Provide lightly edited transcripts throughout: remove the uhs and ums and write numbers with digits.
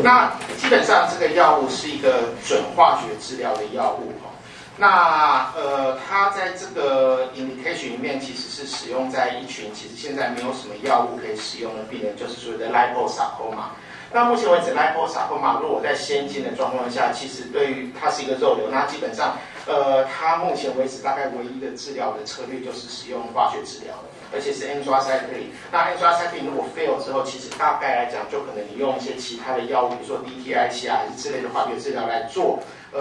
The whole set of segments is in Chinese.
那基本上这个药物是一个准化学治疗的药物哈。那它在这个 indication 里面其实是使用在一群其实现在没有什么药物可以使用的病人，就是所谓的 liposarcoma。那目前为止 liposarcoma 如果在先进的状况下，其实对于它是一个肉瘤，那基本上它目前为止大概唯一的治疗的策略就是使用化学治疗的。而且是 anthracycline， 那 anthracycline 如果 fail 之后，其实大概来讲，就可能你用一些其他的药物，比如说 DTIC 啊，还是之类的化学治疗来做，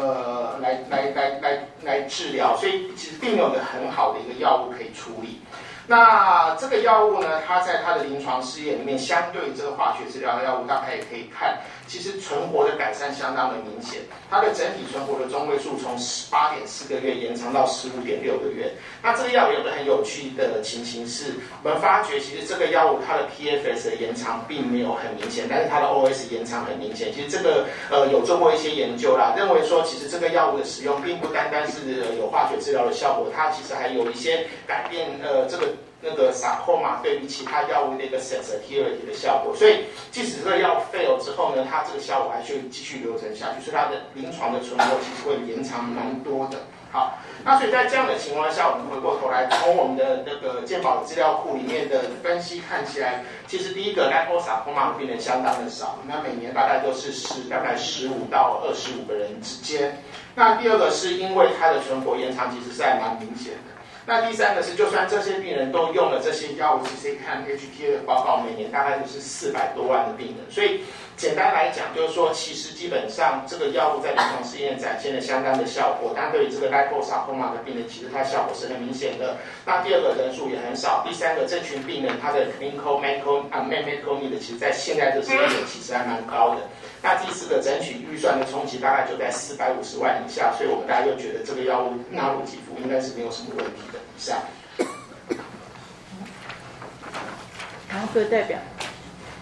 来治疗，所以其实并没有一个很好的一个药物可以处理。那这个药物呢，它在它的临床试验里面，相对这个化学治疗的药物，大概也可以看，其实存活的改善相当的明显。它的整体存活的中位数从8.4个月延长到15.6个月。那这个药有个很有趣的情形是，我们发觉其实这个药物它的 PFS 的延长并没有很明显，但是它的 OS 延长很明显。其实这个有做过一些研究啦，认为说其实这个药物的使用并不单单是有化学治疗的效果，它其实还有一些改变那个sarcoma对于其他药物的一个 sensitivity 的效果，所以即使这个药 fail 之后呢，它这个效果还是会继续流程下去，所以它的临床的存活其实会延长蛮多的。好，那所以在这样的情况下，我们回过头来从我们的那个健保的资料库里面的分析看起来，其实第一个 liposarcoma 病人相当的少，那每年大概都是大概15到25个人之间。那第二个是因为它的存活延长其实是还蛮明显的。那第三个是，就算这些病人都用了这些药物，其实看 HTA 的报告，每年大概就是400多万的病人。所以简单来讲，就是说，其实基本上这个药物在临床试验展现了相当的效果。但对于这个 liposarcoma 的病人，其实它效果是很明显的。那第二个人数也很少。第三个，这群病人他的 clinical medical need 其实在现在这时间点其实还蛮高的。那第四个，整体预算的冲击大概就在450万以下，所以我们大家又觉得这个药物纳入给付应该是没有什么问题的。以上。 好，各位代表。